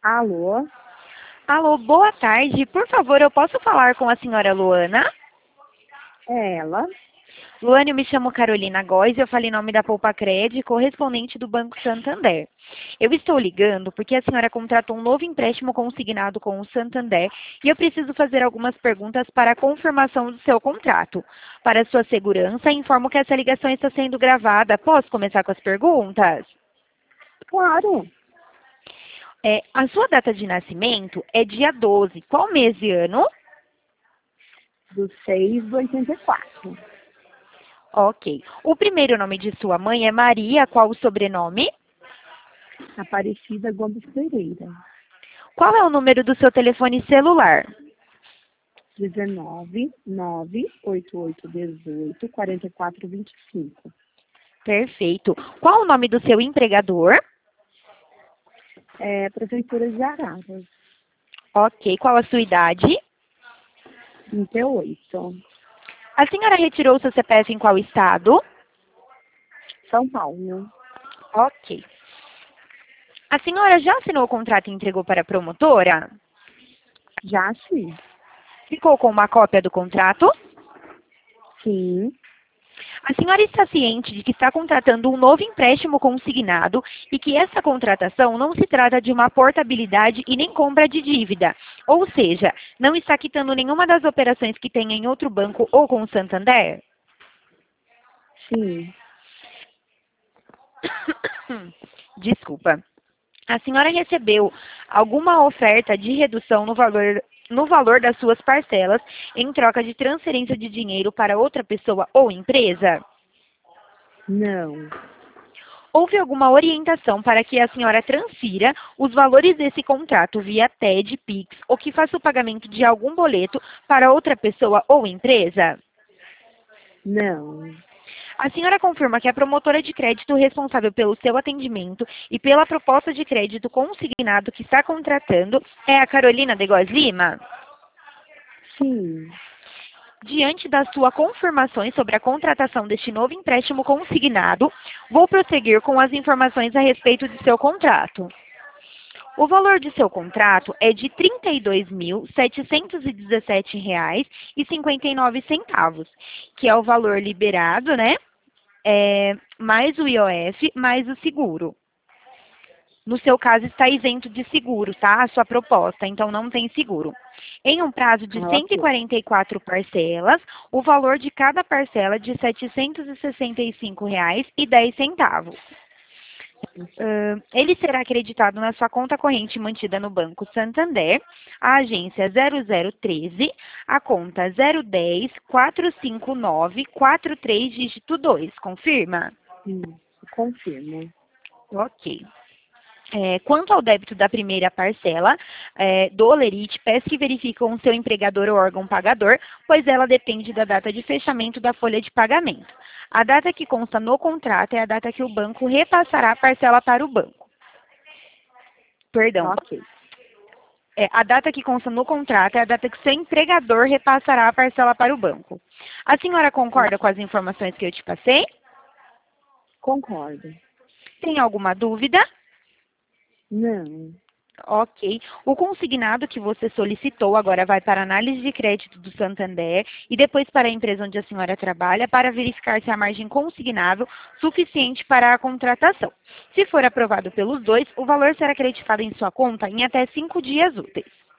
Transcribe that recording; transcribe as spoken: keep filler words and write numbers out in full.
Alô? Alô, boa tarde. Por favor, eu posso falar com a senhora Luana? É ela? Luana, eu me chamo Carolina Góes, eu falei em nome da Poupa Cred, correspondente do Banco Santander. Eu estou ligando porque a senhora contratou um novo empréstimo consignado com o Santander e eu preciso fazer algumas perguntas para a confirmação do seu contrato. Para sua segurança, informo que essa ligação está sendo gravada. Posso começar com as perguntas? Claro. É, a sua data de nascimento é dia doze. Qual mês e ano? Do seis do oitenta e quatro. Ok. O primeiro nome de sua mãe é Maria. Qual o sobrenome? Aparecida Gomes Pereira. Qual é o número do seu telefone celular? dezenove, nove, oitenta e oito, dezoito, quarenta e quatro, vinte e cinco. Perfeito. Qual o nome do seu empregador? É Prefeitura de Araras. Ok. Qual a sua idade? trinta e oito. A senhora retirou seu C P F em qual estado? São Paulo. Ok. A senhora já assinou o contrato e entregou para a promotora? Já sim. Ficou com uma cópia do contrato? Sim. A senhora está ciente de que está contratando um novo empréstimo consignado e que essa contratação não se trata de uma portabilidade e nem compra de dívida. Ou seja, não está quitando nenhuma das operações que tem em outro banco ou com o Santander? Sim. Desculpa. A senhora recebeu alguma oferta de redução no valor, no valor das suas parcelas em troca de transferência de dinheiro para outra pessoa ou empresa? Não. Houve alguma orientação para que a senhora transfira os valores desse contrato via T E D, Pix ou que faça o pagamento de algum boleto para outra pessoa ou empresa? Não. A senhora confirma que a promotora de crédito responsável pelo seu atendimento e pela proposta de crédito consignado que está contratando é a Carolina de Góes Lima? Sim. Diante das suas confirmações sobre a contratação deste novo empréstimo consignado, vou prosseguir com as informações a respeito de seu contrato. O valor de seu contrato é de trinta e dois mil, setecentos e dezessete reais e cinquenta e nove centavos, que é o valor liberado, né? É, mais o I O F, mais o seguro. No seu caso, está isento de seguro, tá? A sua proposta, então não tem seguro. Em um prazo de Ah, cento e ok. quarenta e quatro parcelas, o valor de cada parcela é de setecentos e sessenta e cinco reais e dez centavos. Uh, ele será acreditado na sua conta corrente mantida no Banco Santander, a agência zero zero treze, a conta zero dez, quatrocentos e cinquenta e nove, quarenta e três, dígito dois. Confirma? Sim. Confirmo. Ok. É, quanto ao débito da primeira parcela é, do Olerite, peço que verifique com o seu empregador ou órgão pagador, pois ela depende da data de fechamento da folha de pagamento. A data que consta no contrato é a data que o banco repassará a parcela para o banco. Perdão. Ok. É, a data que consta no contrato é a data que seu empregador repassará a parcela para o banco. A senhora concorda com as informações que eu te passei? Concordo. Tem alguma dúvida? Não. Ok. O consignado que você solicitou agora vai para a análise de crédito do Santander e depois para a empresa onde a senhora trabalha para verificar se a margem consignável suficiente para a contratação. Se for aprovado pelos dois, o valor será acreditado em sua conta em até cinco dias úteis.